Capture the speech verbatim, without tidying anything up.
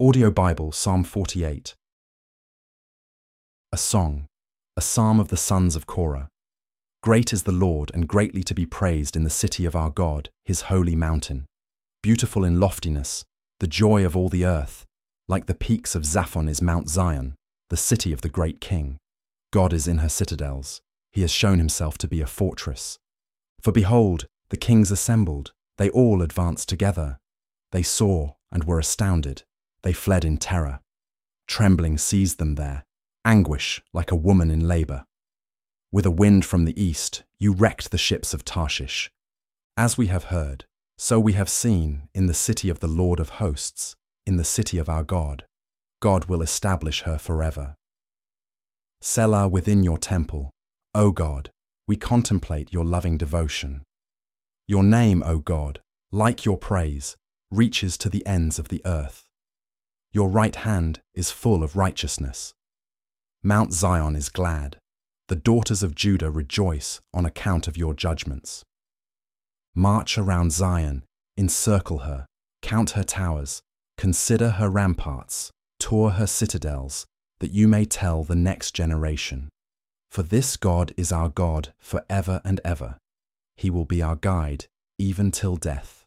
Audio Bible, Psalm forty-eight. A song, a psalm of the sons of Korah. Great is the Lord and greatly to be praised in the city of our God, his holy mountain. Beautiful in loftiness, the joy of all the earth. Like the peaks of Zaphon is Mount Zion, the city of the great King. God is in her citadels. He has shown himself to be a fortress. For behold, the kings assembled. They all advanced together. They saw and were astounded. They fled in terror. Trembling seized them there, anguish like a woman in labor. With a wind from the east, you wrecked the ships of Tarshish. As we have heard, so we have seen in the city of the Lord of hosts, in the city of our God. God will establish her forever. Selah within your temple, O God, we contemplate your loving devotion. Your name, O God, like your praise, reaches to the ends of the earth. Your right hand is full of righteousness. Mount Zion is glad. The daughters of Judah rejoice on account of your judgments. March around Zion, encircle her, count her towers, consider her ramparts, tour her citadels, that you may tell the next generation. For this God is our God forever and ever. He will be our guide, even till death.